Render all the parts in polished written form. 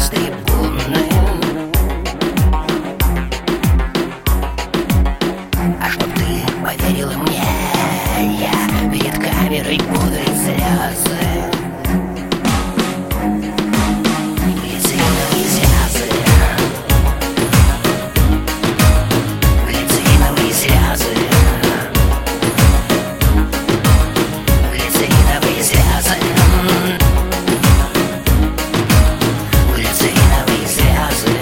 с трибуны. А чтоб ты поверила мне, я перед камерой пудрой слезы, глицериновые слезы, глицериновые слезы, глицериновые слезы, глицериновые слезы.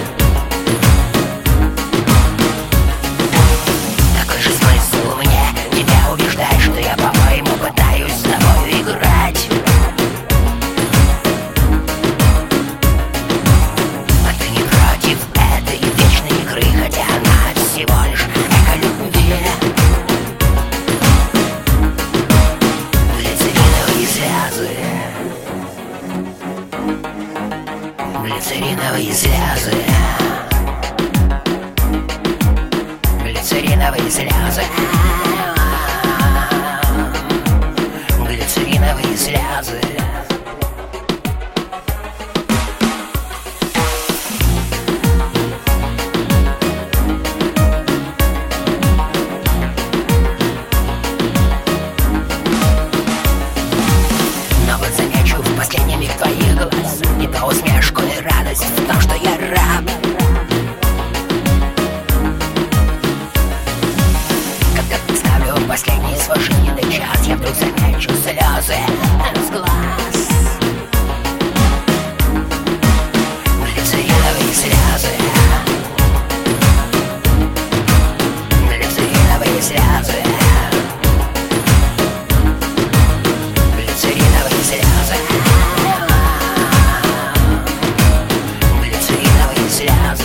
Какой же смысл мне тебя убеждать, что я, по-моему, пытаюсь с тобой играть? А ты не против этой вечной игры, хотя она всего лишь эко любви. Глицериновые слезы, глицериновые слезы, глицериновые слезы, глицериновые слезы. Но вот замечу в последний миг твоих глаз не то усмешку и радость в том, что я раб. Когда представлю последний свой жизненный час, я вдруг замечу слезы с глаз. Глицериновые слезы, глицериновые слезы, глицериновые слезы, глицериновые слезы.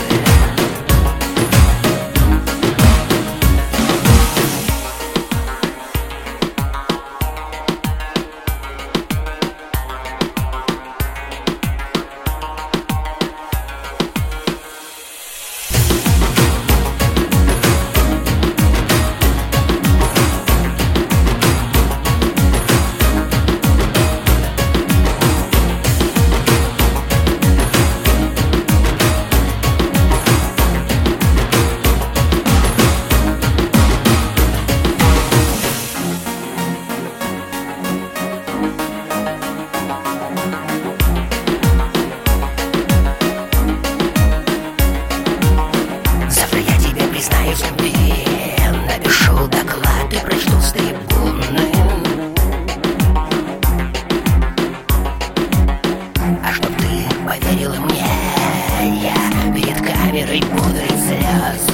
Завтра я тебе признаюсь в любви, напишу доклад и прочту с трибуны. А чтоб ты поверила мне, я перед камерой пудрой слез.